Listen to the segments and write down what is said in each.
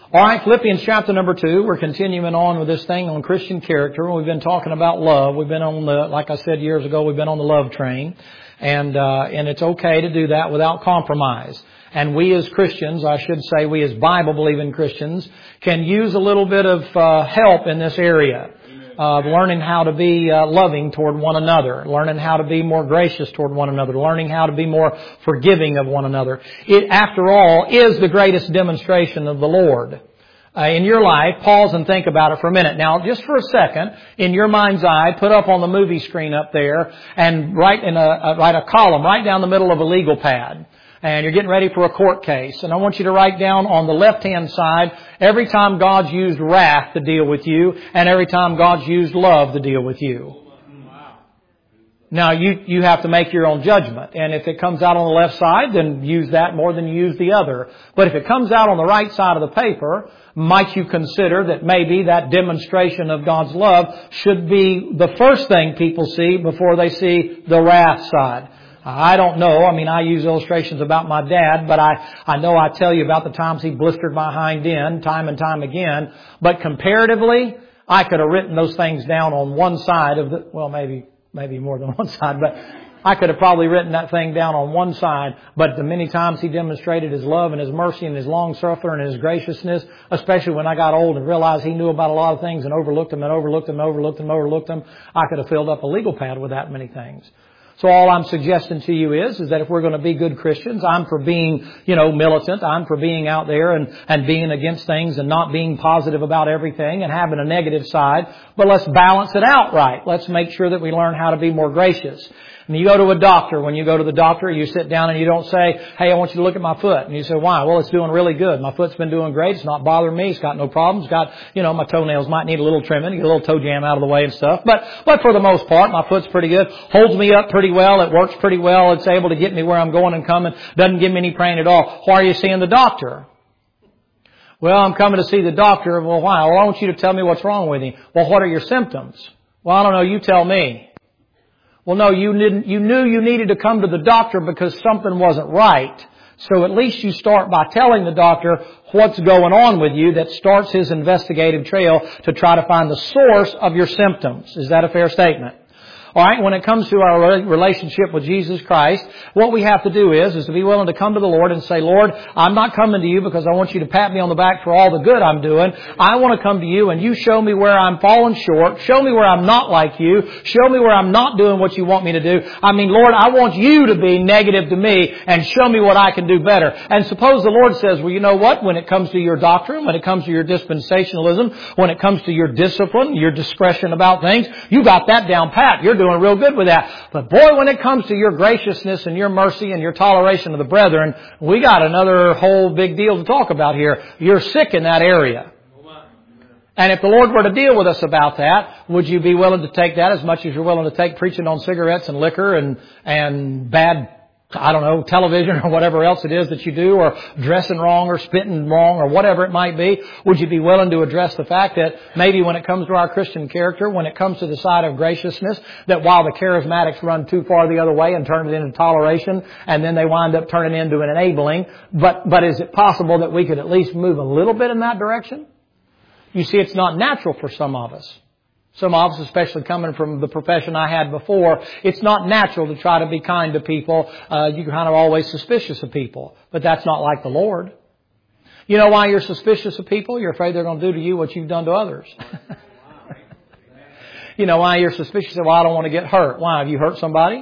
All right, Philippians chapter number 2. We're continuing on with this thing on Christian character. We've been talking about love. We've been on the, like I said years ago, we've been on the love train. And it's okay to do that without compromise. And we as Christians, I should say we as Bible-believing Christians, can use a little bit of help in this area. Learning how to be loving toward one another, learning how to be more gracious toward one another, learning how to be more forgiving of one another. It, after all, is the greatest demonstration of the Lord. In your life, pause and think about it for a minute. Now, just for a second, in your mind's eye, put up on the movie screen up there and write a column right down the middle of a legal pad. And you're getting ready for a court case. And I want you to write down on the left-hand side every time God's used wrath to deal with you and every time God's used love to deal with you. Now, you have to make your own judgment. And if it comes out on the left side, then use that more than you use the other. But if it comes out on the right side of the paper, might you consider that maybe that demonstration of God's love should be the first thing people see before they see the wrath side? I don't know. I mean, I use illustrations about my dad, but I know I tell you about the times he blistered my hind end time and time again. But comparatively, I could have written those things down on one side of the, well, maybe more than one side, but I could have probably written that thing down on one side. But the many times he demonstrated His love and His mercy and His long suffering and His graciousness, especially when I got old and realized He knew about a lot of things and overlooked them, I could have filled up a legal pad with that many things. So all I'm suggesting to you is that if we're going to be good Christians, I'm for being, militant. I'm for being out there and being against things and not being positive about everything and having a negative side. But let's balance it out right. Let's make sure that we learn how to be more gracious. And you go to a doctor. When you go to the doctor, you sit down and you don't say, hey, I want you to look at my foot. And you say, why? Well, it's doing really good. My foot's been doing great. It's not bothering me. It's got no problems. It's got, my toenails might need a little trimming, get a little toe jam out of the way and stuff. But for the most part, my foot's pretty good. Holds me up pretty well. It works pretty well. It's able to get me where I'm going and coming. Doesn't give me any pain at all. Why are you seeing the doctor? Well, I'm coming to see the doctor. Well, why? Well, I want you to tell me what's wrong with you. Well, what are your symptoms? Well, I don't know. You tell me. Well, no, you knew you needed to come to the doctor because something wasn't right. So at least you start by telling the doctor what's going on with you. That starts his investigative trail to try to find the source of your symptoms. Is that a fair statement? All right, when it comes to our relationship with Jesus Christ, what we have to do is to be willing to come to the Lord and say, Lord, I'm not coming to you because I want you to pat me on the back for all the good I'm doing. I want to come to you and you show me where I'm falling short. Show me where I'm not like you. Show me where I'm not doing what you want me to do. I mean, Lord, I want you to be negative to me and show me what I can do better. And suppose the Lord says, well, you know what? When it comes to your doctrine, when it comes to your dispensationalism, when it comes to your discipline, your discretion about things, you got that down pat. You're doing real good with that. But boy, when it comes to your graciousness and your mercy and your toleration of the brethren, we got another whole big deal to talk about here. You're sick in that area. And if the Lord were to deal with us about that, would you be willing to take that as much as you're willing to take preaching on cigarettes and liquor and bad, television or whatever else it is that you do, or dressing wrong or spitting wrong or whatever it might be? Would you be willing to address the fact that maybe when it comes to our Christian character, when it comes to the side of graciousness, that while the charismatics run too far the other way and turn it into toleration, and then they wind up turning into an enabling, but is it possible that we could at least move a little bit in that direction? You see, it's not natural for some of us. Some of us, especially coming from the profession I had before, it's not natural to try to be kind to people. You're kind of always suspicious of people. But that's not like the Lord. You know why you're suspicious of people? You're afraid they're going to do to you what you've done to others. You know why you're suspicious of, well, I don't want to get hurt. Why? Have you hurt somebody?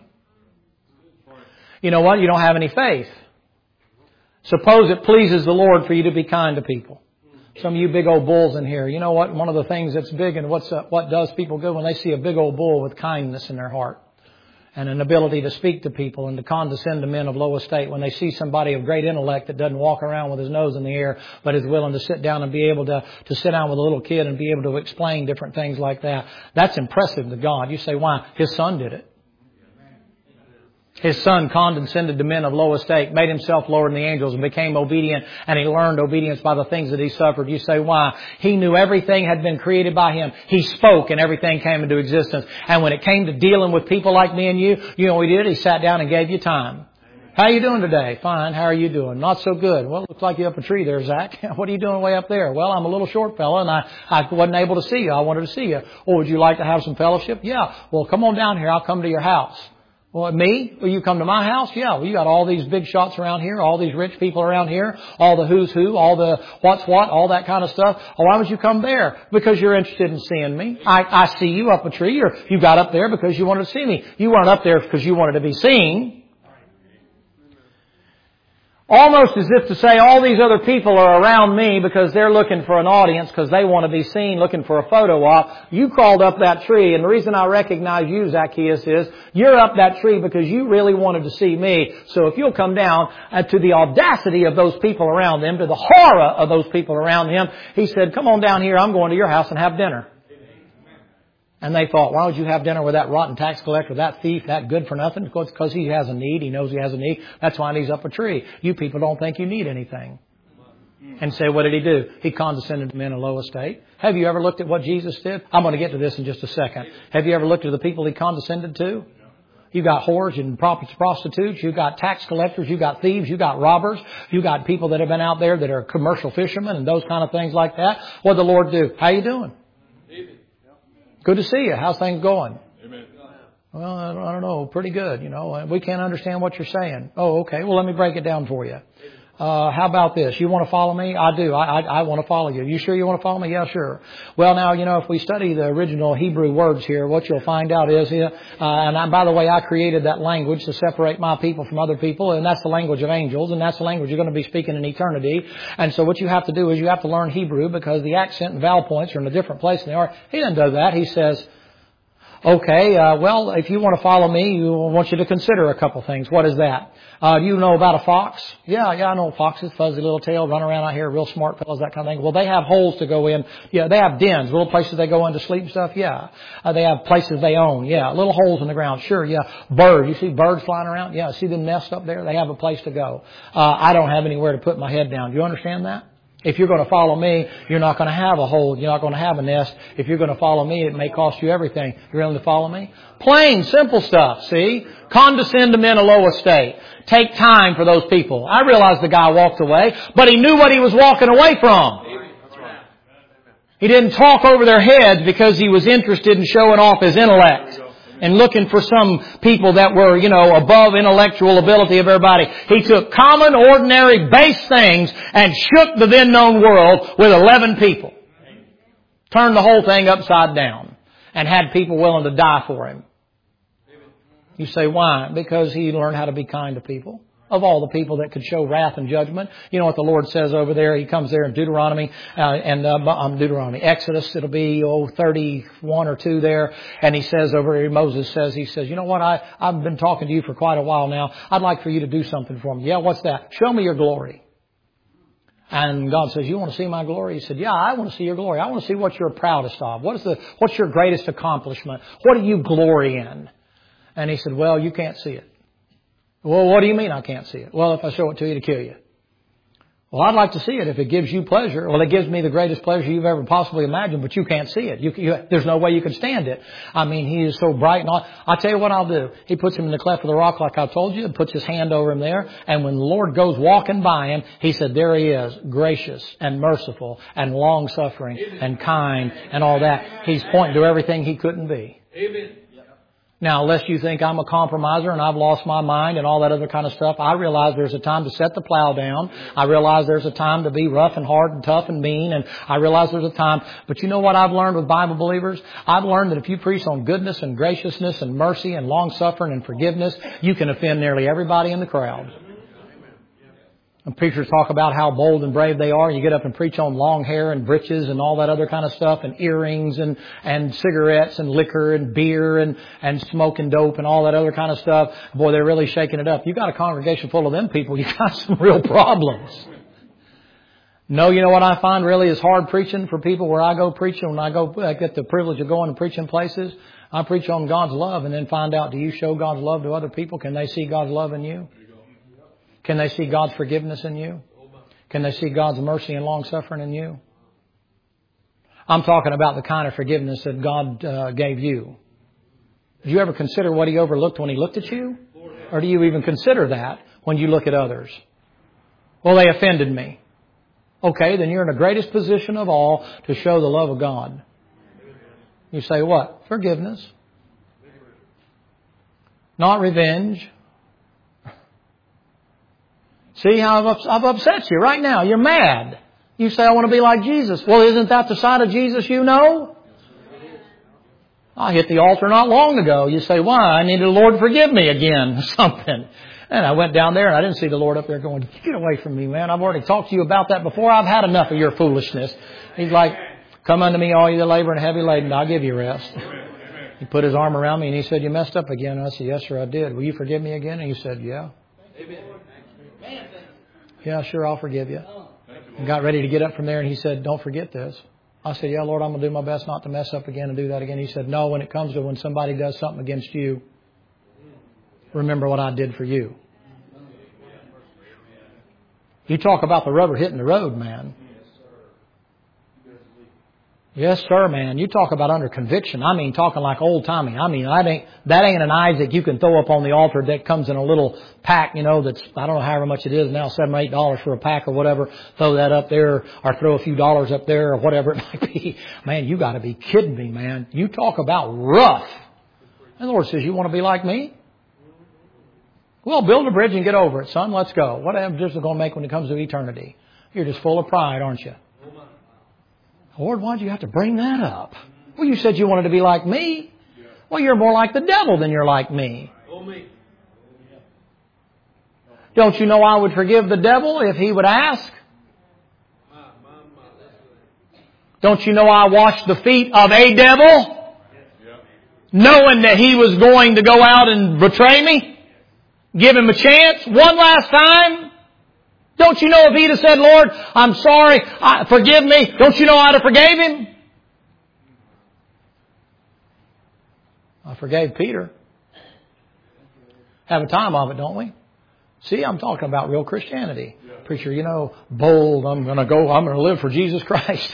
You know what? You don't have any faith. Suppose it pleases the Lord for you to be kind to people. Some of you big old bulls in here, you know what? One of the things that's big and what does people good when they see a big old bull with kindness in their heart and an ability to speak to people and to condescend to men of low estate. When they see somebody of great intellect that doesn't walk around with his nose in the air but is willing to sit down and be able to sit down with a little kid and be able to explain different things like that. That's impressive to God. You say, why? His son did it. His son condescended to men of low estate, made himself lower than the angels, and became obedient, and he learned obedience by the things that he suffered. You say, why? He knew everything had been created by him. He spoke and everything came into existence. And when it came to dealing with people like me and you know what he did? He sat down and gave you time. How you doing today? Fine. How are you doing? Not so good. Well, it looks like you're up a tree there, Zach. What are you doing way up there? Well, I'm a little short fella and I wasn't able to see you. I wanted to see you. Oh, would you like to have some fellowship? Yeah. Well, come on down here. I'll come to your house. Well, me? Will you come to my house? Yeah. Well, you got all these big shots around here, all these rich people around here, all the who's who, all the what's what, all that kind of stuff. Oh, why would you come there? Because you're interested in seeing me. I see you up a tree, or you got up there because you wanted to see me. You weren't up there because you wanted to be seen. Almost as if to say all these other people are around me because they're looking for an audience because they want to be seen, looking for a photo op. You crawled up that tree, and the reason I recognize you, Zacchaeus, is you're up that tree because you really wanted to see me. So if you'll come down to the audacity of those people around them, to the horror of those people around him, he said, come on down here, I'm going to your house and have dinner. And they thought, why would you have dinner with that rotten tax collector, that thief, that good for nothing? Because he has a need. He knows he has a need. That's why he's up a tree. You people don't think you need anything. And say, what did he do? He condescended to men in low estate. Have you ever looked at what Jesus did? I'm going to get to this in just a second. Have you ever looked at the people he condescended to? You got whores and prostitutes. You got tax collectors. You got thieves. You got robbers. You got people that have been out there that are commercial fishermen and those kind of things like that. What did the Lord do? How you doing? Good to see you. How's things going? Amen. Well, I don't know. Pretty good, We can't understand what you're saying. Oh, okay. Well, let me break it down for you. How about this? You want to follow me? I do. I want to follow you. You sure you want to follow me? Yeah, sure. Well, now, if we study the original Hebrew words here, what you'll find out is, by the way, I created that language to separate my people from other people, and that's the language of angels, and that's the language you're going to be speaking in eternity. And so what you have to do is you have to learn Hebrew because the accent and vowel points are in a different place than they are. He doesn't do that. He says, okay, well, if you want to follow me, I want you to consider a couple things. What is that? Do you know about a fox? Yeah, I know foxes, fuzzy little tail, run around out here, real smart fellows, that kind of thing. Well, they have holes to go in. Yeah, they have dens, little places they go in to sleep and stuff. Yeah. They have places they own. Yeah, little holes in the ground. Sure, yeah. Birds. You see birds flying around? Yeah, see them nest up there? They have a place to go. I don't have anywhere to put my head down. Do you understand that? If you're going to follow me, you're not going to have a hole. You're not going to have a nest. If you're going to follow me, it may cost you everything. You're willing to follow me? Plain, simple stuff, see? Condescend to men of low estate. Take time for those people. I realize the guy walked away, but he knew what he was walking away from. He didn't talk over their heads because he was interested in showing off his intellect and looking for some people that were, above intellectual ability of everybody. He took common, ordinary, base things and shook the then known world with 11 people. Turned the whole thing upside down and had people willing to die for him. You say, why? Because he learned how to be kind to people. Of all the people that could show wrath and judgment. You know what the Lord says over there? He comes there in Exodus, it'll be 31 or 2 there. And he says over here, Moses says, you know what? I've been talking to you for quite a while now. I'd like for you to do something for me. Yeah, what's that? Show me your glory. And God says, you want to see my glory? He said, yeah, I want to see your glory. I want to see what you're proudest of. What's your greatest accomplishment? What do you glory in? And he said, well, you can't see it. Well, what do you mean I can't see it? Well, if I show it to you to kill you. Well, I'd like to see it if it gives you pleasure. Well, it gives me the greatest pleasure you've ever possibly imagined, but you can't see it. There's no way you can stand it. I mean, he is so bright and all. I'll tell you what I'll do. He puts him in the cleft of the rock like I told you and puts his hand over him there. And when the Lord goes walking by him, he said, there he is, gracious and merciful and long-suffering and kind and all that. He's pointing to everything he couldn't be. Amen. Now, unless you think I'm a compromiser and I've lost my mind and all that other kind of stuff, I realize there's a time to set the plow down. I realize there's a time to be rough and hard and tough and mean. And I realize there's a time. But you know what I've learned with Bible believers? I've learned that if you preach on goodness and graciousness and mercy and long-suffering and forgiveness, you can offend nearly everybody in the crowd. And preachers talk about how bold and brave they are. You get up and preach on long hair and breeches and all that other kind of stuff and earrings and cigarettes and liquor and beer and smoking dope and all that other kind of stuff. Boy, they're really shaking it up. You got a congregation full of them people, you got some real problems. No, you know what I find really is hard preaching for people where I go preaching. When I get the privilege of going and preaching places, I preach on God's love and then find out, do you show God's love to other people? Can they see God's love in you? Can they see God's forgiveness in you? Can they see God's mercy and long-suffering in you? I'm talking about the kind of forgiveness that God gave you. Did you ever consider what He overlooked when He looked at you? Or do you even consider that when you look at others? Well, they offended me. Okay, then you're in the greatest position of all to show the love of God. You say what? Forgiveness. Not revenge. See how I've upset you right now. You're mad. You say, I want to be like Jesus. Well, isn't that the side of Jesus you know? I hit the altar not long ago. You say, why? I need the Lord to forgive me again or something. And I went down there and I didn't see the Lord up there going, get away from me, man. I've already talked to you about that before. I've had enough of your foolishness. He's like, come unto me, all you that labor and heavy laden. I'll give you rest. He put his arm around me and he said, you messed up again. And I said, yes, sir, I did. Will you forgive me again? And he said, yeah. Yeah, sure, I'll forgive you. And got ready to get up from there and he said, don't forget this. I said, yeah, Lord, I'm going to do my best not to mess up again and do that again. He said, no, when it comes to when somebody does something against you, remember what I did for you. You talk about the rubber hitting the road, man. Yes, sir, man. You talk about under conviction. I mean, talking like old timey. I mean, that ain't an Isaac you can throw up on the altar that comes in a little pack, you know, that's, I don't know however much it is now, $7 or $8 for a pack or whatever. Throw that up there or throw a few dollars up there or whatever it might be. Man, you got to be kidding me, man. You talk about rough. And the Lord says, you want to be like me? Well, build a bridge and get over it, son. Let's go. What difference is it going to make when it comes to eternity? You're just full of pride, aren't you? Lord, why'd you have to bring that up? Well, you said you wanted to be like me. Well, you're more like the devil than you're like me. Don't you know I would forgive the devil if he would ask? Don't you know I washed the feet of a devil? Knowing that he was going to go out and betray me? Give him a chance one last time? Don't you know if he'd have said, Lord, I'm sorry, forgive me, don't you know I'd have forgave him? I forgave Peter. Have a time of it, don't we? See, I'm talking about real Christianity. Preacher, you know, bold, I'm going to live for Jesus Christ.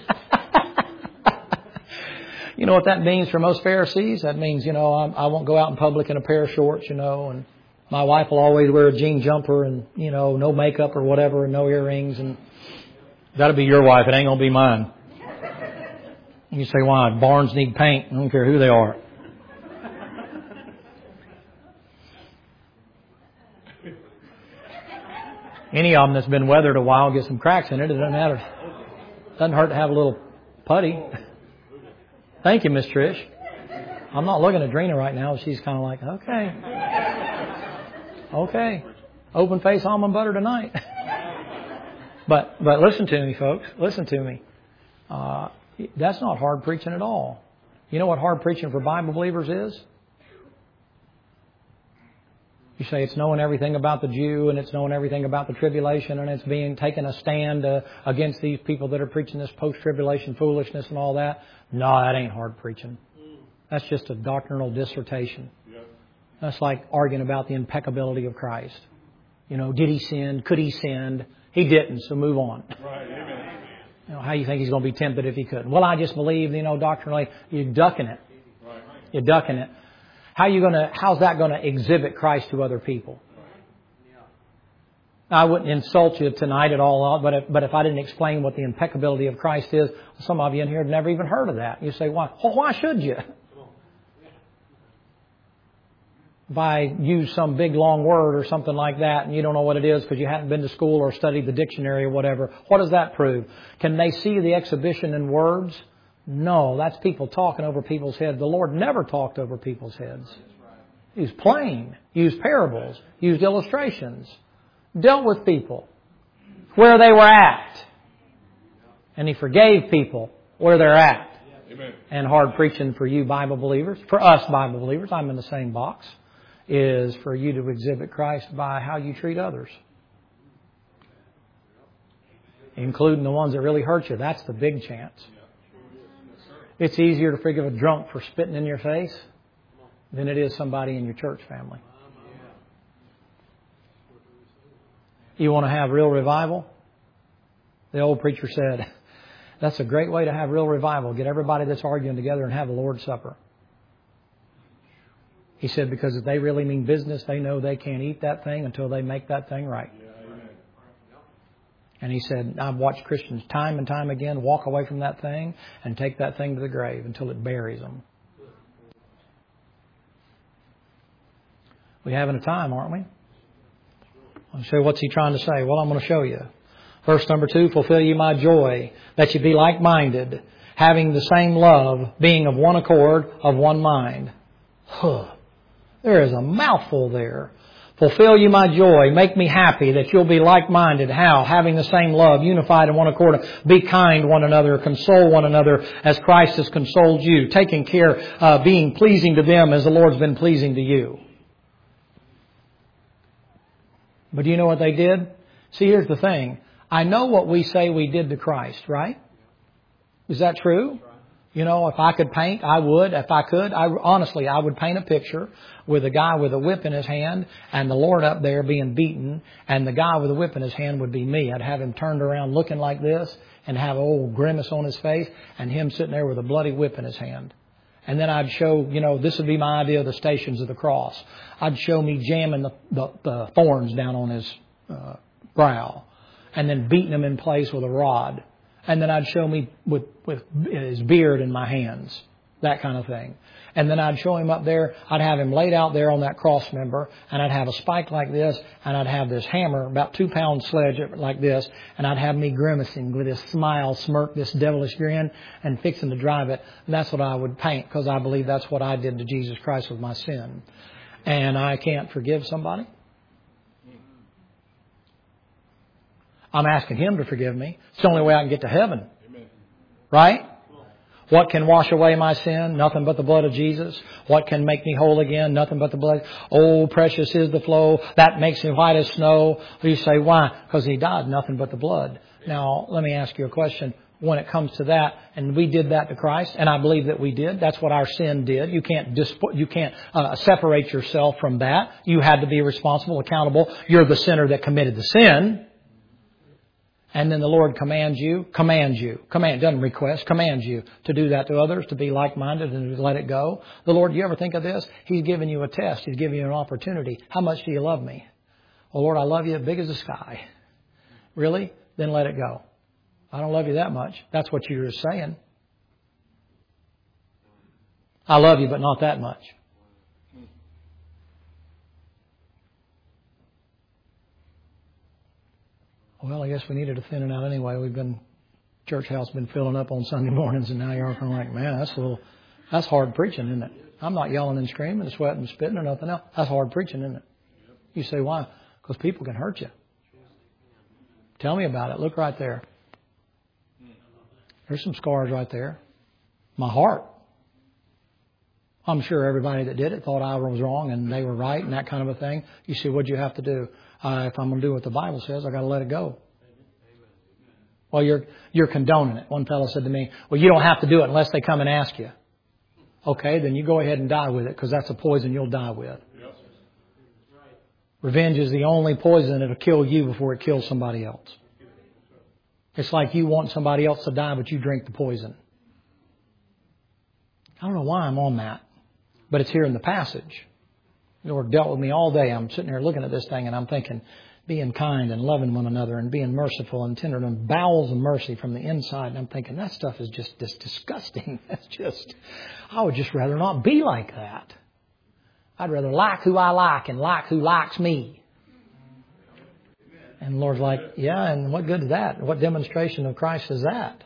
You know what that means for most Pharisees? That means, you know, I won't go out in public in a pair of shorts, you know, and my wife will always wear a jean jumper and, you know, no makeup or whatever and no earrings. And that'll be your wife. It ain't going to be mine. You say, why? Barns need paint. I don't care who they are. Any of them that's been weathered a while get some cracks in it. It doesn't matter. Doesn't hurt to have a little putty. Thank you, Miss Trish. I'm not looking at Drina right now. She's kind of like, okay. Open face almond butter tonight. But listen to me, folks. Listen to me. That's not hard preaching at all. You know what hard preaching for Bible believers is? You say it's knowing everything about the Jew and it's knowing everything about the tribulation and it's taking a stand against these people that are preaching this post-tribulation foolishness and all that. No, that ain't hard preaching. That's just a doctrinal dissertation. That's like arguing about the impeccability of Christ. You know, did he sin? Could he sin? He didn't, so move on. Right. Amen. You know, how you think he's going to be tempted if he couldn't? Well, I just believe, you know, doctrinally, you're ducking it. Right. You're ducking it. How's that going to exhibit Christ to other people? I wouldn't insult you tonight at all, but if I didn't explain what the impeccability of Christ is, some of you in here have never even heard of that. You say, why? Well, why should you? If I use some big long word or something like that and you don't know what it is because you haven't been to school or studied the dictionary or whatever, what does that prove? Can they see the exhibition in words? No, that's people talking over people's heads. The Lord never talked over people's heads. He was plain, used parables, used illustrations, dealt with people where they were at. And He forgave people where they're at. Amen. And hard preaching for you Bible believers, for us Bible believers, I'm in the same box, is for you to exhibit Christ by how you treat others. Including the ones that really hurt you. That's the big chance. It's easier to forgive a drunk for spitting in your face than it is somebody in your church family. You want to have real revival? The old preacher said, that's a great way to have real revival. Get everybody that's arguing together and have the Lord's Supper. He said, because if they really mean business, they know they can't eat that thing until they make that thing right. And he said, I've watched Christians time and time again walk away from that thing and take that thing to the grave until it buries them. We're having a time, aren't we? I'll show you what's he trying to say. Well, I'm going to show you. Verse number 2, fulfill ye my joy, that ye be like-minded, having the same love, being of one accord, of one mind. There is a mouthful there. Fulfill you my joy. Make me happy that you'll be like-minded. How? Having the same love, unified in one accord. Be kind one another. Console one another as Christ has consoled you. Taking care, being pleasing to them as the Lord's been pleasing to you. But do you know what they did? See, here's the thing. I know what we say we did to Christ, right? Is that true? You know, if I could paint, I would. If I could, honestly, I would paint a picture with a guy with a whip in his hand and the Lord up there being beaten, and the guy with a whip in his hand would be me. I'd have him turned around looking like this and have an old grimace on his face and him sitting there with a bloody whip in his hand. And then I'd show, you know, this would be my idea of the Stations of the Cross. I'd show me jamming the thorns down on his brow and then beating him in place with a rod. And then I'd show me with his beard in my hands, that kind of thing. And then I'd show him up there. I'd have him laid out there on that cross member, and I'd have a spike like this, and I'd have this hammer, about 2-pound sledge like this, and I'd have me grimacing with this smile, smirk, this devilish grin, and fixing to drive it. And that's what I would paint, because I believe that's what I did to Jesus Christ with my sin. And I can't forgive somebody. I'm asking Him to forgive me. It's the only way I can get to heaven. Amen. Right? What can wash away my sin? Nothing but the blood of Jesus. What can make me whole again? Nothing but the blood. Oh, precious is the flow. That makes me white as snow. You say, why? Because He died. Nothing but the blood. Now, let me ask you a question. When it comes to that, and we did that to Christ, and I believe that we did. That's what our sin did. You can't separate yourself from that. You had to be responsible, accountable. You're the sinner that committed the sin. And then the Lord commands you, doesn't request, commands you to do that to others, to be like-minded and to let it go. The Lord, you ever think of this? He's giving you a test. He's giving you an opportunity. How much do you love me? Well, Lord, I love you as big as the sky. Really? Then let it go. I don't love you that much. That's what you're saying. I love you, but not that much. Well, I guess we needed to thin it out anyway. Church house been filling up on Sunday mornings, and now you're kind of like, man, that's hard preaching, isn't it? I'm not yelling and screaming and sweating and spitting or nothing else. That's hard preaching, isn't it? You say, why? Because people can hurt you. Tell me about it. Look right there. There's some scars right there. My heart. I'm sure everybody that did it thought I was wrong and they were right and that kind of a thing. You see, what'd you have to do? If I'm going to do what the Bible says, I got to let it go. Well, you're condoning it. One fellow said to me, well, you don't have to do it unless they come and ask you. Okay, then you go ahead and die with it, because that's a poison you'll die with. Revenge is the only poison that'll kill you before it kills somebody else. It's like you want somebody else to die, but you drink the poison. I don't know why I'm on that, but it's here in the passage. The Lord dealt with me all day. I'm sitting here looking at this thing and I'm thinking, being kind and loving one another and being merciful and tender and bowels of mercy from the inside. And I'm thinking, that stuff is just disgusting. I would just rather not be like that. I'd rather like who I like and like who likes me. And the Lord's like, yeah, and what good is that? What demonstration of Christ is that?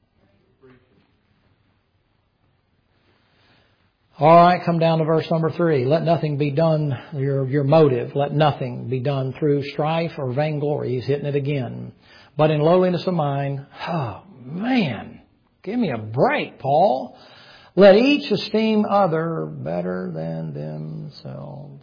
All right, come down to verse number 3. Let nothing be done, your motive, let nothing be done through strife or vainglory. He's hitting it again. But in lowliness of mind, oh man, give me a break, Paul. Let each esteem other better than themselves.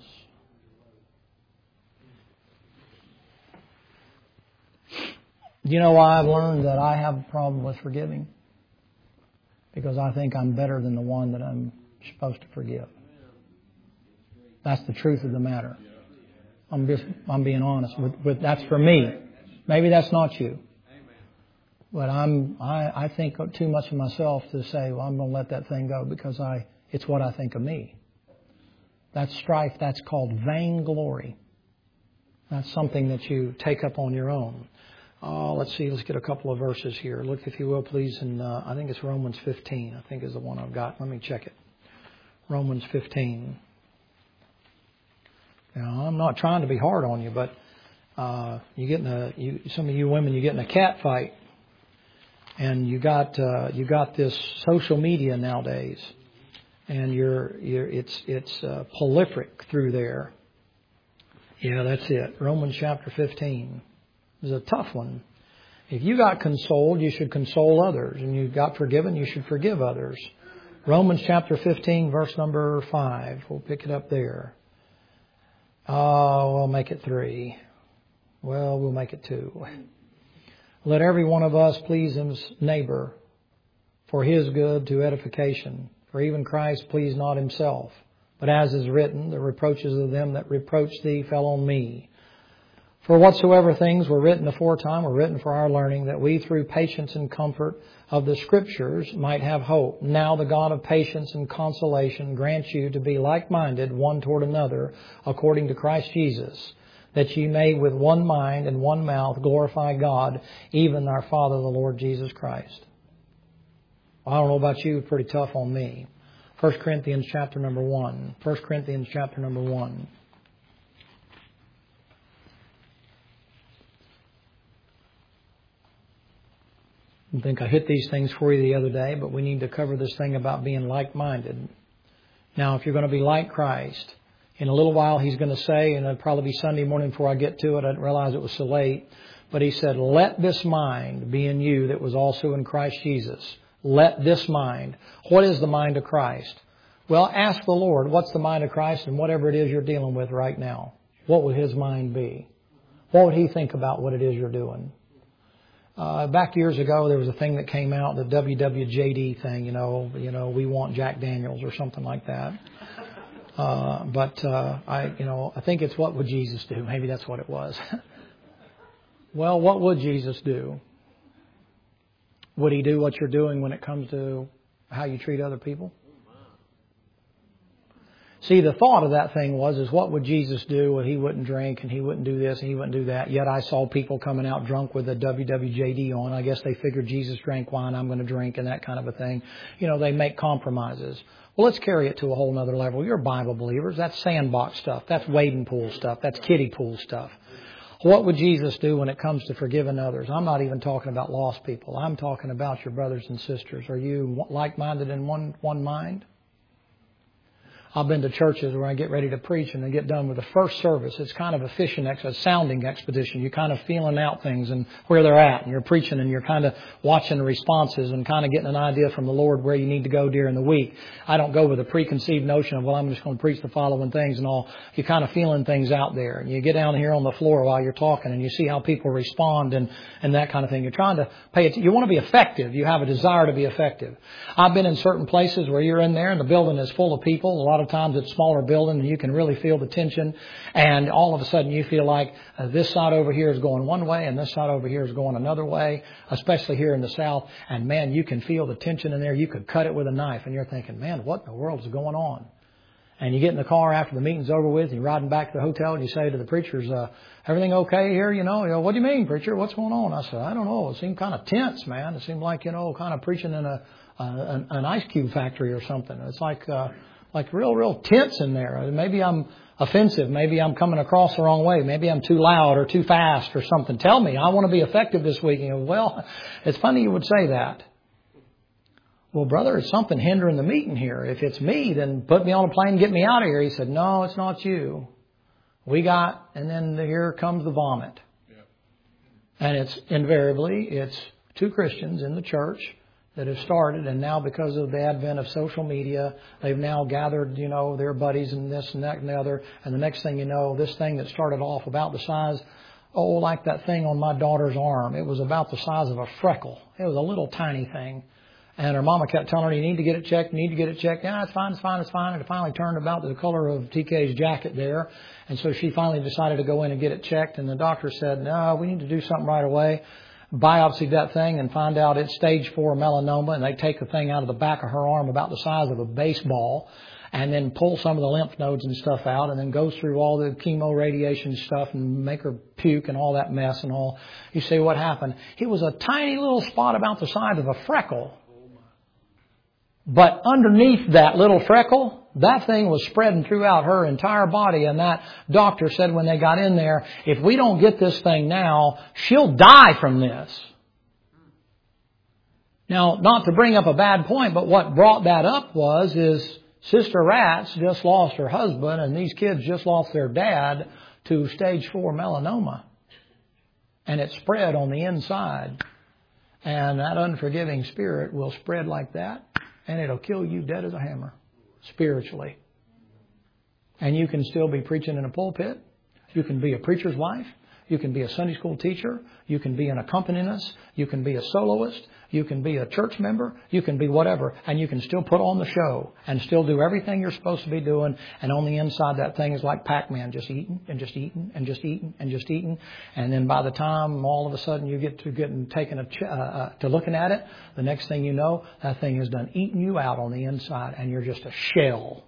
You know why I've learned that I have a problem with forgiving? Because I think I'm better than the one that I'm supposed to forgive. That's the truth of the matter. I'm being honest with that's for me. Maybe that's not you. But I think too much of myself to say, well, I'm going to let that thing go because it's what I think of me. That's strife. That's called vainglory. That's something that you take up on your own. Let's see. Let's get a couple of verses here. Look, if you will, please. And I think it's Romans 15. I think is the one I've got. Let me check it. Romans 15. Now, I'm not trying to be hard on you, but you get in some of you women, you get in a cat fight, and you got this social media nowadays, and it's prolific through there. Yeah, that's it. Romans chapter 15 is a tough one. If you got consoled, you should console others, and you got forgiven, you should forgive others. Romans chapter 15, verse number 5. We'll pick it up there. We'll make it 3. Well, we'll make it 2. Let every one of us please his neighbor for his good to edification. For even Christ pleased not himself. But as is written, the reproaches of them that reproach thee fell on me. For whatsoever things were written aforetime were written for our learning, that we through patience and comfort of the Scriptures might have hope. Now the God of patience and consolation grant you to be like-minded one toward another, according to Christ Jesus, that ye may with one mind and one mouth glorify God, even our Father, the Lord Jesus Christ. Well, I don't know about you, it's pretty tough on me. 1 Corinthians chapter number 1. 1 Corinthians chapter number 1. I think I hit these things for you the other day, but we need to cover this thing about being like-minded. Now, if you're going to be like Christ, in a little while he's going to say, and it'll probably be Sunday morning before I get to it, I didn't realize it was so late, but he said, let this mind be in you that was also in Christ Jesus. Let this mind. What is the mind of Christ? Well, ask the Lord, what's the mind of Christ, and whatever it is you're dealing with right now, what would his mind be? What would he think about what it is you're doing? Back years ago, there was a thing that came out, the WWJD thing, you know, we want Jack Daniels or something like that. I think it's what would Jesus do? Maybe that's what it was. Well, what would Jesus do? Would he do what you're doing when it comes to how you treat other people? See, the thought of that thing is what would Jesus do? Well, he wouldn't drink and he wouldn't do this and he wouldn't do that. Yet I saw people coming out drunk with a WWJD on. I guess they figured Jesus drank wine, I'm going to drink, and that kind of a thing. You know, they make compromises. Well, let's carry it to a whole nother level. You're Bible believers. That's sandbox stuff. That's wading pool stuff. That's kiddie pool stuff. What would Jesus do when it comes to forgiving others? I'm not even talking about lost people. I'm talking about your brothers and sisters. Are you like-minded in one mind? I've been to churches where I get ready to preach and I get done with the first service. It's kind of a sounding expedition. You're kind of feeling out things and where they're at. And you're preaching and you're kind of watching the responses and kind of getting an idea from the Lord where you need to go during the week. I don't go with a preconceived notion of, well, I'm just going to preach the following things and all. You're kind of feeling things out there. And you get down here on the floor while you're talking and you see how people respond and that kind of thing. You're trying to pay attention. You want to be effective. You have a desire to be effective. I've been in certain places where you're in there and the building is full of people. A lot of times it's a smaller building and you can really feel the tension, and all of a sudden you feel like this side over here is going one way and this side over here is going another way, especially here in the South, and man, you can feel the tension in there. You could cut it with a knife and you're thinking, man, what in the world is going on? And you get in the car after the meeting's over with and you're riding back to the hotel and you say to the preachers, everything okay here? You know, what do you mean, preacher? What's going on? I said, I don't know. It seemed kind of tense, man. It seemed like, kind of preaching in an ice cube factory or something. It's like real tense in there. Maybe I'm offensive. Maybe I'm coming across the wrong way. Maybe I'm too loud or too fast or something. Tell me, I want to be effective this week. And you go, well, it's funny you would say that. Well, brother, it's something hindering the meeting here. If it's me, then put me on a plane and get me out of here. He said, no, it's not you. And then here comes the vomit. Yeah. And it's two Christians in the church that have started, and now because of the advent of social media, they've now gathered, their buddies and this and that and the other, and the next thing you know, this thing that started off about the size, like that thing on my daughter's arm, it was about the size of a freckle. It was a little tiny thing. And her mama kept telling her, you need to get it checked, Yeah, it's fine. And it finally turned about to the color of TK's jacket there. And so she finally decided to go in and get it checked, and the doctor said, no, we need to do something right away. Biopsied that thing and find out it's stage 4 melanoma, and they take the thing out of the back of her arm about the size of a baseball. and then pull some of the lymph nodes and stuff out, and then go through all the chemo radiation stuff and make her puke and all that mess and all. You say, what happened? It was a tiny little spot about the size of a freckle. But underneath that little freckle, that thing was spreading throughout her entire body. And that doctor said when they got in there, if we don't get this thing now, she'll die from this. Now, not to bring up a bad point, but what brought that up is Sister Ratz just lost her husband, and these kids just lost their dad to stage 4 melanoma. And it spread on the inside. And that unforgiving spirit will spread like that, and it'll kill you dead as a hammer, spiritually. And you can still be preaching in a pulpit. You can be a preacher's wife. You can be a Sunday school teacher. You can be an accompanist. You can be a soloist. You can be a church member. You can be whatever. And you can still put on the show and still do everything you're supposed to be doing. And on the inside, that thing is like Pac-Man, just eating and just eating and just eating and just eating. And then by the time all of a sudden you get to getting taken to looking at it, the next thing you know, that thing is done eating you out on the inside, and you're just a shell.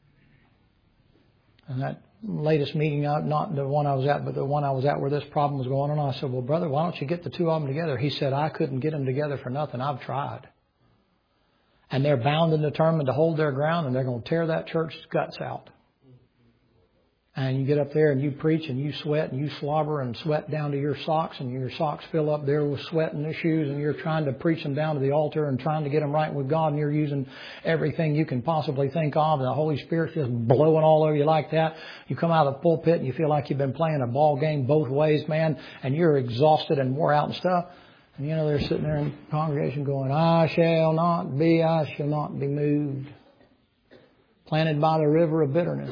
And that latest meeting, not the one I was at, but the one I was at where this problem was going on, I said, well, brother, why don't you get the two of them together? He said, I couldn't get them together for nothing. I've tried. And they're bound and determined to hold their ground, and they're going to tear that church's guts out. And you get up there and you preach and you sweat and you slobber and sweat down to your socks, and your socks fill up there with sweat in the shoes, and you're trying to preach them down to the altar and trying to get them right with God, and you're using everything you can possibly think of, and the Holy Spirit's just blowing all over you like that. You come out of the pulpit and you feel like you've been playing a ball game both ways, man, and you're exhausted and wore out and stuff. And they're sitting there in the congregation going, I shall not be moved. Planted by the river of bitterness.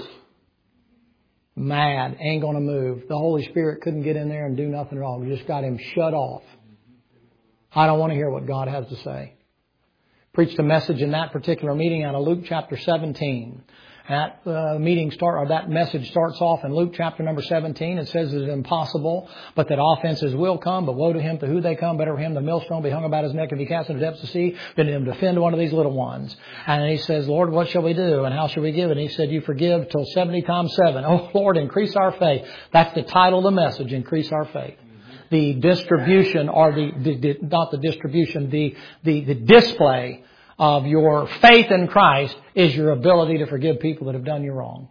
Mad, ain't going to move. The Holy Spirit couldn't get in there and do nothing at all. We just got him shut off. I don't want to hear what God has to say. Preached a message in that particular meeting out of Luke chapter 17. That message starts off in Luke chapter number 17. It says it's impossible, but that offenses will come. But woe to him to who they come. Better for him the millstone be hung about his neck and be cast into the depths of the sea than him defend one of these little ones. And he says, Lord, what shall we do? And how shall we give? And he said, you forgive till 70 times 7. Oh, Lord, increase our faith. That's the title of the message, increase our faith. The distribution, or not the distribution, the display of your faith in Christ is your ability to forgive people that have done you wrong.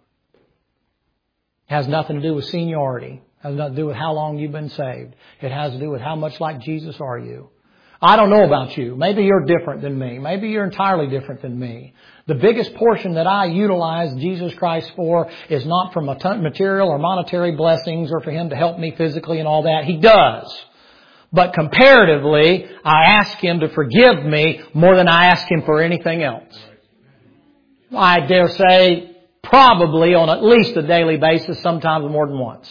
It has nothing to do with seniority. It has nothing to do with how long you've been saved. It has to do with how much like Jesus are you. I don't know about you. Maybe you're different than me. Maybe you're entirely different than me. The biggest portion that I utilize Jesus Christ for is not for material or monetary blessings or for Him to help me physically and all that. He does. But comparatively, I ask Him to forgive me more than I ask Him for anything else. I dare say probably on at least a daily basis, sometimes more than once.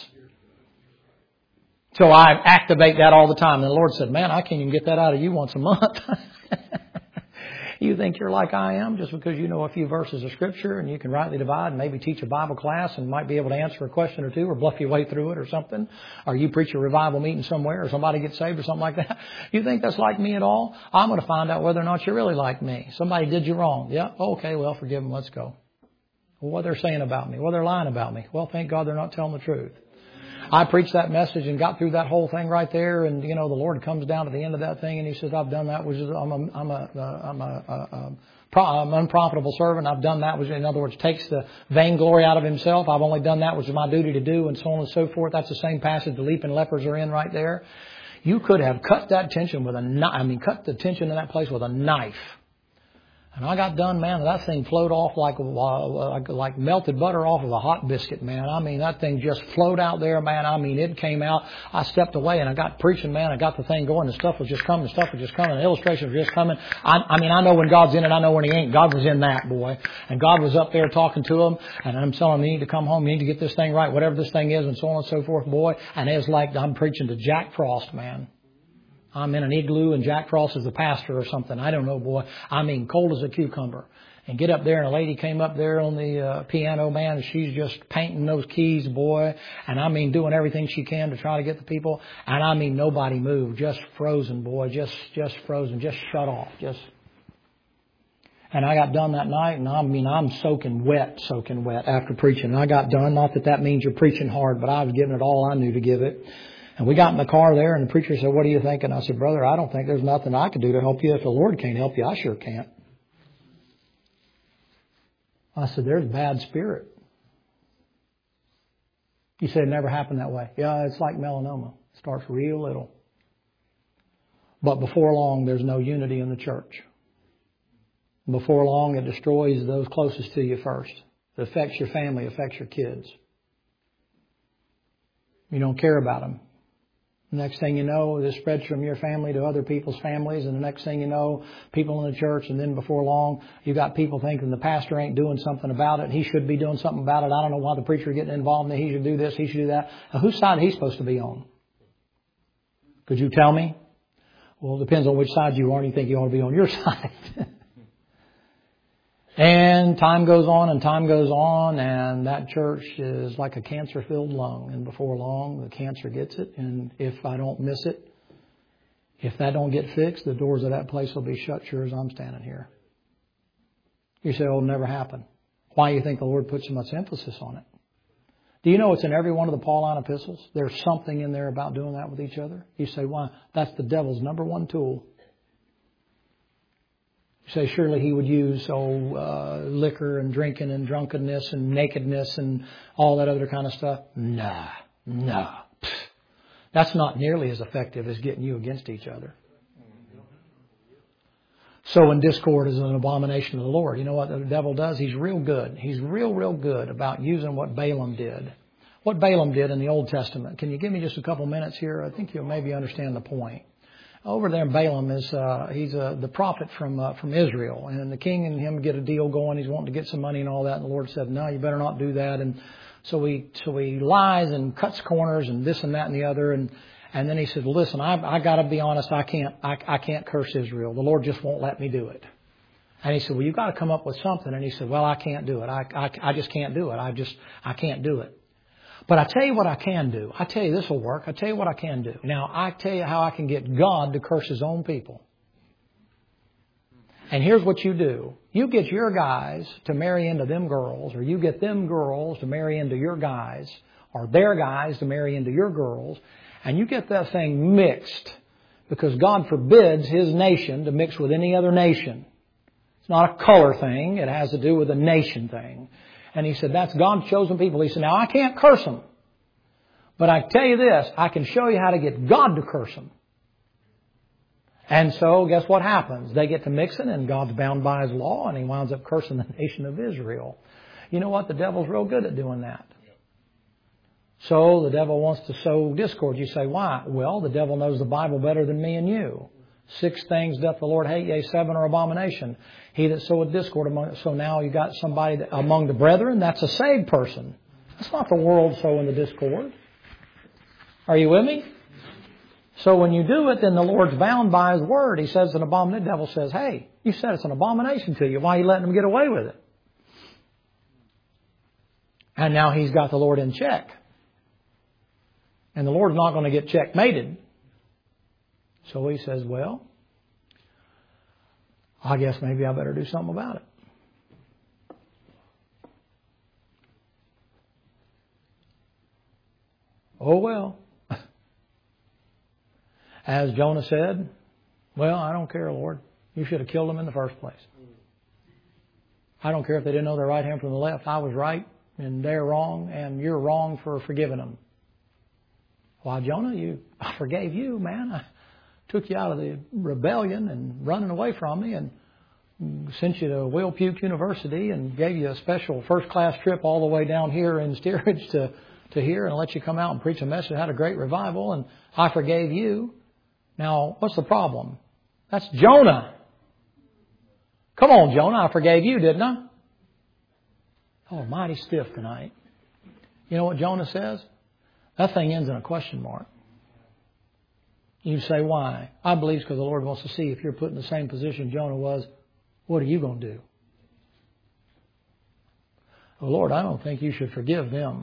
So I activate that all the time. And the Lord said, man, I can't even get that out of you once a month. You think you're like I am just because you know a few verses of Scripture and you can rightly divide and maybe teach a Bible class and might be able to answer a question or two or bluff your way through it or something. Or you preach a revival meeting somewhere or somebody gets saved or something like that. You think that's like me at all? I'm going to find out whether or not you're really like me. Somebody did you wrong. Yeah, okay, well, forgive them. Let's go. Well, what they're saying about me? Well, they're lying about me. Well, thank God they're not telling the truth. I preached that message and got through that whole thing right there. And, the Lord comes down to the end of that thing and He says, I've done that, which is, I'm unprofitable servant. I've done that, which in other words takes the vainglory out of Himself. I've only done that, which is my duty to do, and so on and so forth. That's the same passage the leaping lepers are in right there. You could have cut that tension with a knife. Cut the tension in that place with a knife. And I got done, man, that thing flowed off like melted butter off of a hot biscuit, man. That thing just flowed out there, man. It came out. I stepped away and I got preaching, man. I got the thing going. The stuff was just coming. The illustrations were just coming. I know when God's in it. I know when He ain't. God was in that, boy. And God was up there talking to him. And I'm telling him, you need to come home. You need to get this thing right, whatever this thing is, and so on and so forth, boy. And it was like I'm preaching to Jack Frost, man. I'm in an igloo and Jack Frost is the pastor or something. I don't know, boy. Cold as a cucumber. And get up there and a lady came up there on the piano, man, and she's just painting those keys, boy. And doing everything she can to try to get the people. And nobody moved. Just frozen, boy. Just frozen. Just shut off. And I got done that night, and I'm soaking wet after preaching. And I got done. Not that that means you're preaching hard, but I was giving it all I knew to give it. And we got in the car there, and the preacher said, "What do you think?" And I said, "Brother, I don't think there's nothing I can do to help you. If the Lord can't help you, I sure can't." I said, "There's a bad spirit." You said it never happened that way. Yeah, it's like melanoma. It starts real little. But before long, there's no unity in the church. Before long, it destroys those closest to you first. It affects your family, affects your kids. You don't care about them. The next thing you know, this spreads from your family to other people's families, and the next thing you know, people in the church, and then before long, you got people thinking the pastor ain't doing something about it. He should be doing something about it. I don't know why the preacher getting involved in it. He should do this, he should do that. Now, whose side is he supposed to be on? Could you tell me? Well, it depends on which side you are, and you think you ought to be on your side. And time goes on, and that church is like a cancer-filled lung. And before long, the cancer gets it. And if I don't miss it, if that don't get fixed, the doors of that place will be shut sure as I'm standing here. You say, "Oh, it'll never happen." Why do you think the Lord put so much emphasis on it? Do you know it's in every one of the Pauline epistles? There's something in there about doing that with each other. You say, "Why?" That's the devil's number one tool. You say, surely he would use liquor and drinking and drunkenness and nakedness and all that other kind of stuff. Nah. That's not nearly as effective as getting you against each other. So when discord is an abomination of the Lord, you know what the devil does? He's real good. He's real good about using what Balaam did. What Balaam did in the Old Testament. Can you give me just a couple minutes here? I think you'll maybe understand the point. Over there, Balaam is he's the prophet from Israel, and the king and him get a deal going. He's wanting to get some money and all that, and the Lord said, "No, you better not do that." And so he lies and cuts corners and this and that and the other, and then he said, "Well, listen, I got to be honest. I can't curse Israel. The Lord just won't let me do it." And he said, "Well, you've got to come up with something." And he said, "Well, I can't do it. I just can't do it. I can't do it. But I tell you what I can do. I tell you this will work. I tell you what I can do. Now, I tell you how I can get God to curse His own people. And here's what you do. You get your guys to marry into them girls, or you get them girls to marry into your guys, or their guys to marry into your girls, and you get that thing mixed, because God forbids His nation to mix with any other nation. It's not a color thing. It has to do with a nation thing. And he said, that's God's chosen people. He said, now I can't curse them. But I tell you this, I can show you how to get God to curse them. And so, guess what happens? They get to mixing, and God's bound by His law, and He winds up cursing the nation of Israel. You know what? The devil's real good at doing that. So, the devil wants to sow discord. You say, why? Well, the devil knows the Bible better than me and you. 6 things doth the Lord hate, yea, 7 are abomination. He that soweth discord among... So now you got somebody among the brethren, that's a saved person. That's not the world sowing the discord. Are you with me? So when you do it, then the Lord's bound by His word. He says an abomination. The devil says, hey, you said it's an abomination to you. Why are you letting them get away with it? And now he's got the Lord in check. And the Lord's not going to get checkmated. So he says, well, I guess maybe I better do something about it. Oh, well. As Jonah said, well, I don't care, Lord. You should have killed them in the first place. I don't care if they didn't know their right hand from the left. I was right and they're wrong, and you're wrong for forgiving them. Why, Jonah, I forgave you, man. I took you out of the rebellion and running away from me, and sent you to Will Puke University and gave you a special first-class trip all the way down here in steerage to here, and let you come out and preach a message. Had a great revival, and I forgave you. Now, what's the problem? That's Jonah. Come on, Jonah, I forgave you, didn't I? Oh, mighty stiff tonight. You know what Jonah says? That thing ends in a question mark. You say, why? I believe it's because the Lord wants to see if you're put in the same position Jonah was, what are you going to do? Oh, Lord, I don't think you should forgive them.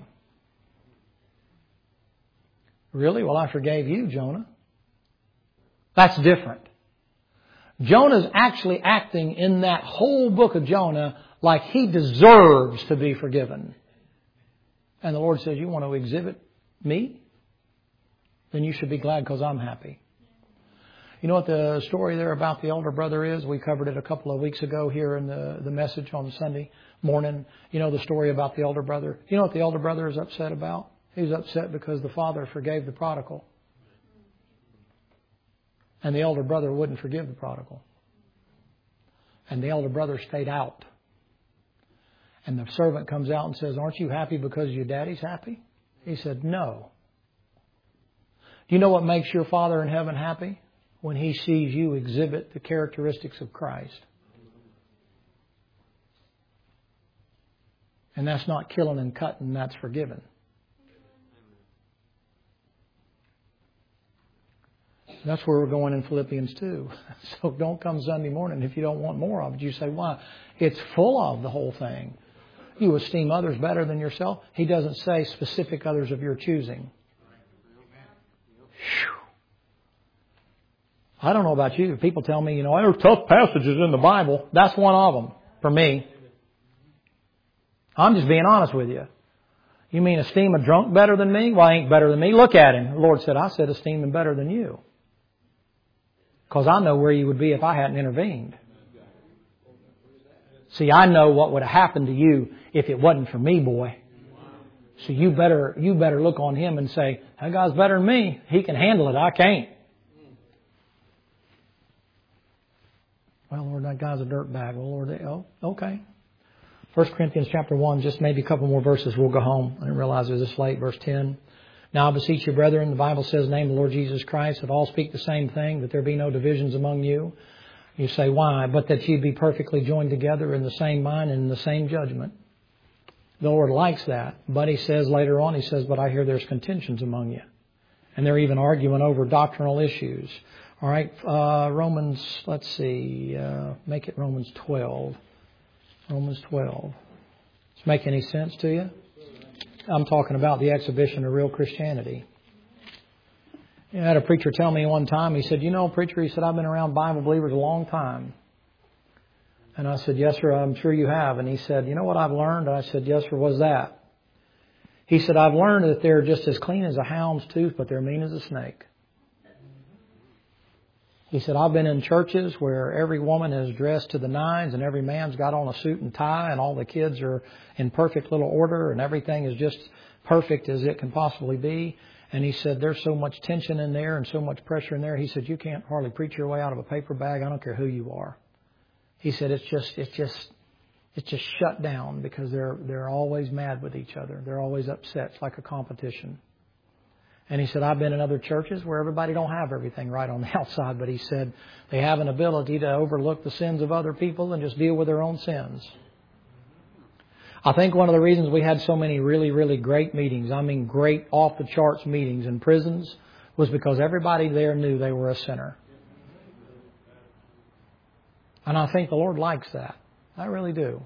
Really? Well, I forgave you, Jonah. That's different. Jonah's actually acting in that whole book of Jonah like he deserves to be forgiven. And the Lord says, you want to exhibit me? Then you should be glad because I'm happy. You know what the story there about the elder brother is? We covered it a couple of weeks ago here in the message on Sunday morning. You know the story about the elder brother? You know what the elder brother is upset about? He's upset because the father forgave the prodigal. And the elder brother wouldn't forgive the prodigal. And the elder brother stayed out. And the servant comes out and says, aren't you happy because your daddy's happy? He said, no. Do you know what makes your Father in heaven happy? When He sees you exhibit the characteristics of Christ. And that's not killing and cutting, that's forgiving. That's where we're going in Philippians 2. So don't come Sunday morning if you don't want more of it. You say, why? It's full of the whole thing. You esteem others better than yourself. He doesn't say specific others of your choosing. Whew. I don't know about you. People tell me, there's tough passages in the Bible. That's one of them for me. I'm just being honest with you. You mean esteem a drunk better than me? Well, he ain't better than me. Look at him. The Lord said, I said esteem him better than you. Because I know where you would be if I hadn't intervened. See, I know what would have happened to you if it wasn't for me, boy. So you better look on him and say, that guy's better than me. He can handle it. I can't. Well, Lord, that guy's a dirtbag. Well, Lord, okay. 1 Corinthians chapter 1, just maybe a couple more verses. We'll go home. I didn't realize it was this late. Verse 10. Now I beseech you, brethren, the Bible says, name the Lord Jesus Christ, that all speak the same thing, that there be no divisions among you. You say, why? But that ye be perfectly joined together in the same mind and in the same judgment. The Lord likes that. But He says later on, He says, but I hear there's contentions among you. And they're even arguing over doctrinal issues. All right, Romans, let's see, make it Romans 12. Romans 12. Does this make any sense to you? I'm talking about the exhibition of real Christianity. I had a preacher tell me one time, he said, preacher, he said, I've been around Bible believers a long time. And I said, yes, sir, I'm sure you have. And he said, you know what I've learned? And I said, yes, sir, what's that? He said, I've learned that they're just as clean as a hound's tooth, but they're mean as a snake. He said, I've been in churches where every woman is dressed to the nines and every man's got on a suit and tie and all the kids are in perfect little order and everything is just perfect as it can possibly be. And he said, there's so much tension in there and so much pressure in there. He said, you can't hardly preach your way out of a paper bag. I don't care who you are. He said, it's just shut down because they're always mad with each other. They're always upset. It's like a competition. And he said, I've been in other churches where everybody don't have everything right on the outside. But he said, they have an ability to overlook the sins of other people and just deal with their own sins. I think one of the reasons we had so many really, really great meetings, great off-the-charts meetings in prisons, was because everybody there knew they were a sinner. And I think the Lord likes that. I really do.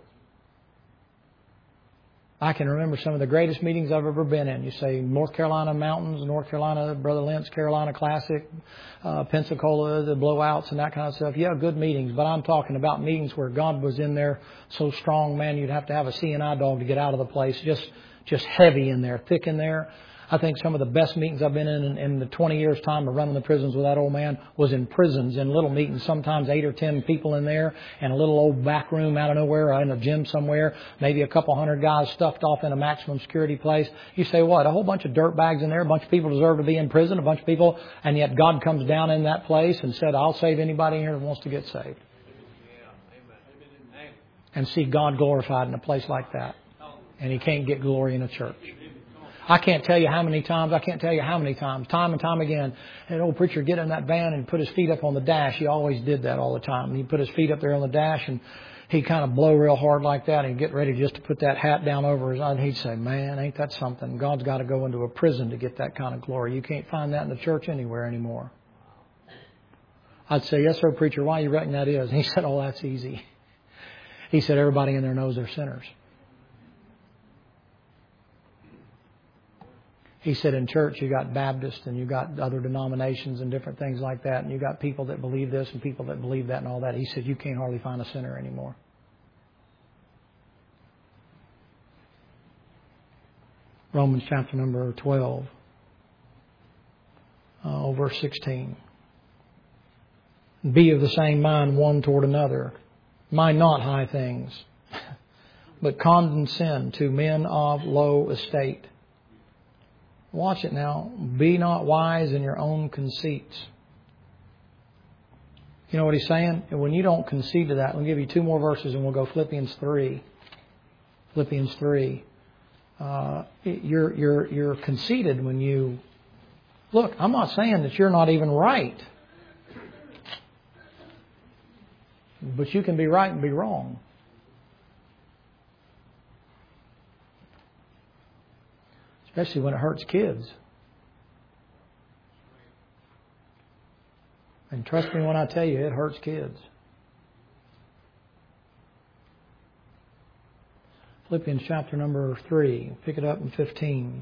I can remember some of the greatest meetings I've ever been in. You say North Carolina Mountains, North Carolina, Brother Lentz, Carolina Classic, Pensacola, the blowouts and that kind of stuff. Yeah, good meetings. But I'm talking about meetings where God was in there so strong, man, you'd have to have a C&I dog to get out of the place. Just heavy in there, thick in there. I think some of the best meetings I've been in the 20 years time of running the prisons with that old man was in prisons, in little meetings, sometimes 8 or 10 people in there, and a little old back room out of nowhere, or in a gym somewhere, maybe a couple hundred guys stuffed off in a maximum security place. You say, what? A whole bunch of dirt bags in there, a bunch of people deserve to be in prison, a bunch of people, and yet God comes down in that place and said, I'll save anybody here that wants to get saved. And see God glorified in a place like that. And He can't get glory in a church. I can't tell you how many times, time and time again, an old preacher get in that van and put his feet up on the dash. He always did that all the time. He'd put his feet up there on the dash and he'd kind of blow real hard like that and get ready just to put that hat down over his eye. And he'd say, man, ain't that something? God's got to go into a prison to get that kind of glory. You can't find that in the church anywhere anymore. I'd say, yes, sir, preacher, why you reckon that is? And he said, oh, that's easy. He said, everybody in there knows they're sinners. He said in church you got Baptists and you got other denominations and different things like that, and you got people that believe this and people that believe that and all that. He said you can't hardly find a sinner anymore. Romans chapter number 12, verse 16. Be of the same mind one toward another. Mind not high things, but condescend to men of low estate. Watch it now. Be not wise in your own conceits. You know what he's saying? And when you don't concede to that, I'll give you two more verses and we'll go Philippians 3. Philippians 3. You're conceited when you... Look, I'm not saying that you're not even right. But you can be right and be wrong. Especially when it hurts kids. And trust me when I tell you, it hurts kids. Philippians chapter number 3. Pick it up in 15.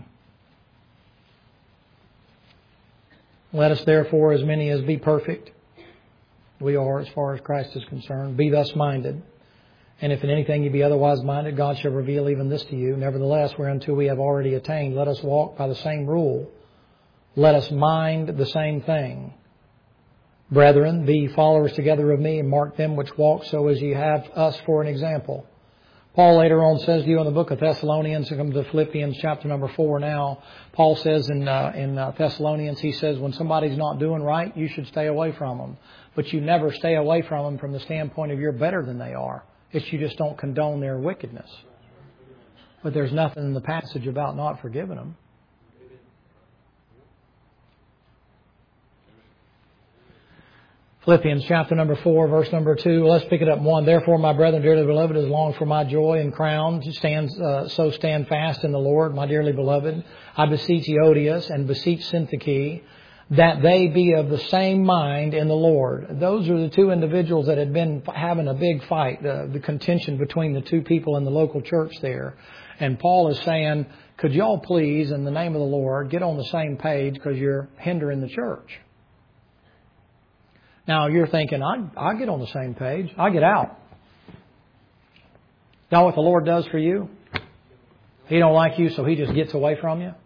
Let us therefore, as many as be perfect, we are as far as Christ is concerned, be thus minded. And if in anything you be otherwise minded, God shall reveal even this to you. Nevertheless, whereunto we have already attained, let us walk by the same rule. Let us mind the same thing. Brethren, be ye followers together of me, and mark them which walk so as ye have us for an example. Paul later on says to you in the book of Thessalonians, and come to Philippians chapter number 4 now. Paul says in Thessalonians, he says, when somebody's not doing right, you should stay away from them. But you never stay away from them from the standpoint of you're better than they are. It's you just don't condone their wickedness. But there's nothing in the passage about not forgiving them. Philippians chapter number 4, verse number 2. Let's pick it up in 1. Therefore, my brethren, dearly beloved, as long for my joy and crown, so stand fast in the Lord, my dearly beloved. I beseech Eodias and beseech Syntyche, that they be of the same mind in the Lord. Those are the two individuals that had been having a big fight, the contention between the two people in the local church there. And Paul is saying, could y'all please, in the name of the Lord, get on the same page because you're hindering the church. Now you're thinking, I get on the same page. I get out. Know what the Lord does for you? He don't like you, so He just gets away from you.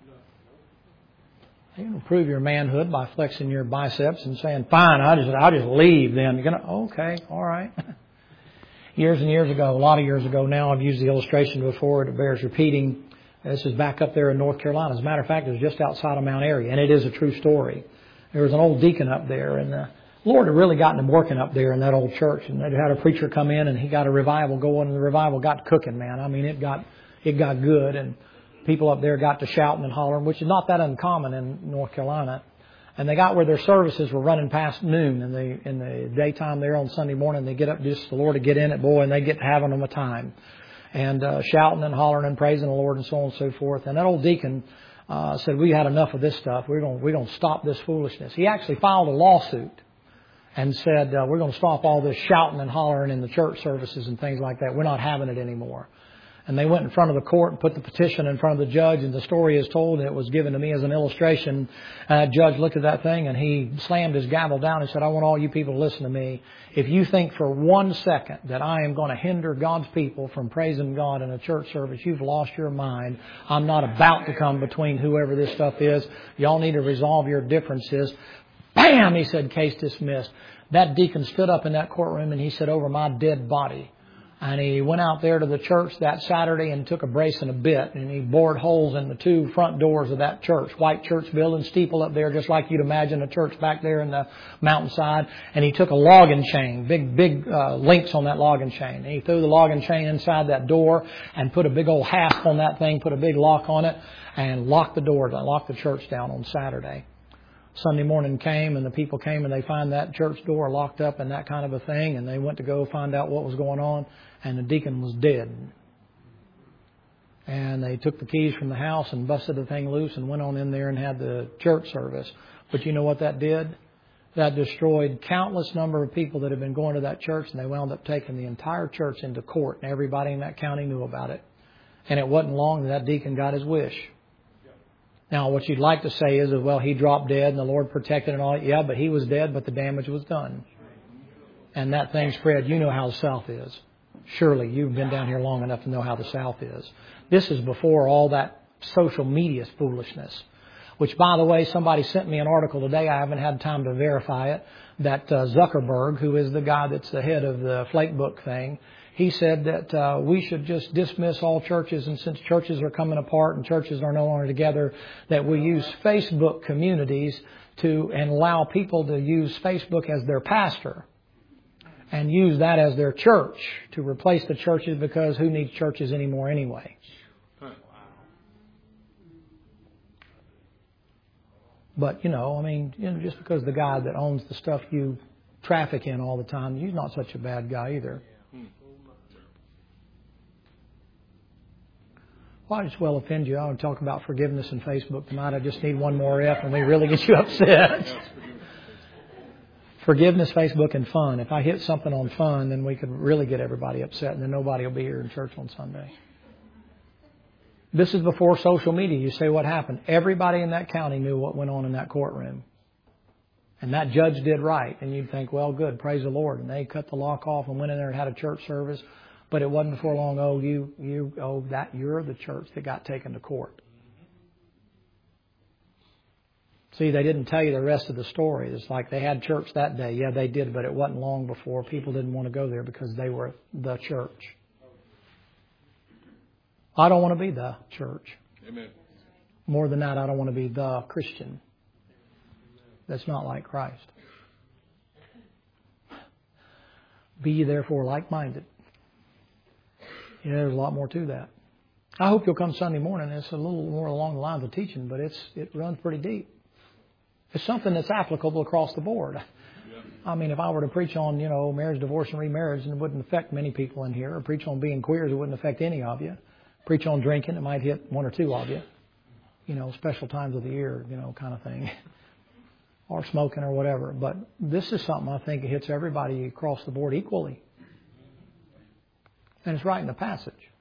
You can prove your manhood by flexing your biceps and saying, fine, I'll just leave then. You're gonna, okay, all right. Years and years ago, a lot of years ago now, I've used the illustration before. It bears repeating. This is back up there in North Carolina. As a matter of fact, it was just outside of Mount Airy, and it is a true story. There was an old deacon up there, and the Lord had really gotten him working up there in that old church. And they'd had a preacher come in, and he got a revival going, and the revival got cooking, man. I mean, it got good, and people up there got to shouting and hollering, which is not that uncommon in North Carolina. And they got where their services were running past noon in the daytime there on Sunday morning. They get up just the Lord to get in it, boy, and they get having them a time. And shouting and hollering and praising the Lord and so on and so forth. And that old deacon said, we had enough of this stuff. We're going to stop this foolishness. He actually filed a lawsuit and said, we're going to stop all this shouting and hollering in the church services and things like that. We're not having it anymore. And they went in front of the court and put the petition in front of the judge, and the story is told, and it was given to me as an illustration. And the judge looked at that thing, and he slammed his gavel down and said, I want all you people to listen to me. If you think for 1 second that I am going to hinder God's people from praising God in a church service, you've lost your mind. I'm not about to come between whoever this stuff is. Y'all need to resolve your differences. Bam! He said, case dismissed. That deacon stood up in that courtroom, and he said, over my dead body. And he went out there to the church that Saturday and took a brace and a bit, and he bored holes in the 2 front doors of that church. White church building, steeple up there, just like you'd imagine a church back there in the mountainside. And he took a logging chain, big links on that logging chain. And he threw the logging chain inside that door and put a big old hasp on that thing, put a big lock on it, and locked the door, locked the church down on Saturday. Sunday morning came, and the people came, and they found that church door locked up and that kind of a thing, and they went to go find out what was going on, and the deacon was dead. And they took the keys from the house and busted the thing loose and went on in there and had the church service. But you know what that did? That destroyed countless number of people that had been going to that church, and they wound up taking the entire church into court, and everybody in that county knew about it. And it wasn't long that deacon got his wish. Now, what you'd like to say is, well, he dropped dead and the Lord protected and all. Yeah, but he was dead, but the damage was done. And that thing spread. You know how the South is. Surely you've been down here long enough to know how the South is. This is before all that social media foolishness. Which, by the way, somebody sent me an article today. I haven't had time to verify it. That Zuckerberg, who is the guy that's the head of the Flakebook thing, he said that we should just dismiss all churches, and since churches are coming apart and churches are no longer together, that we use Facebook communities and allow people to use Facebook as their pastor and use that as their church to replace the churches, because who needs churches anymore anyway? But, just because the guy that owns the stuff you traffic in all the time, he's not such a bad guy either. Well, I just well offend you. I want to talk about forgiveness in Facebook tonight. I just need one more F and we really get you upset. Forgiveness, Facebook, and fun. If I hit something on fun, then we could really get everybody upset, and then nobody will be here in church on Sunday. This is before social media. You say, what happened? Everybody in that county knew what went on in that courtroom. And that judge did right. And you'd think, well, good, praise the Lord. And they cut the lock off and went in there and had a church service. But it wasn't before long, you're the church that got taken to court. See, they didn't tell you the rest of the story. It's like they had church that day. Yeah, they did, but it wasn't long before people didn't want to go there because they were the church. I don't want to be the church. Amen. More than that, I don't want to be the Christian. That's not like Christ. Be ye therefore like-minded. There's a lot more to that. I hope you'll come Sunday morning. It's a little more along the lines of teaching, but it runs pretty deep. It's something that's applicable across the board. Yeah. I mean, if I were to preach on, marriage, divorce, and remarriage, it wouldn't affect many people in here. Or preach on being queers, it wouldn't affect any of you. Preach on drinking, it might hit one or two of you. Special times of the year, kind of thing. Or smoking or whatever. But this is something I think it hits everybody across the board equally. And it's right in the passage.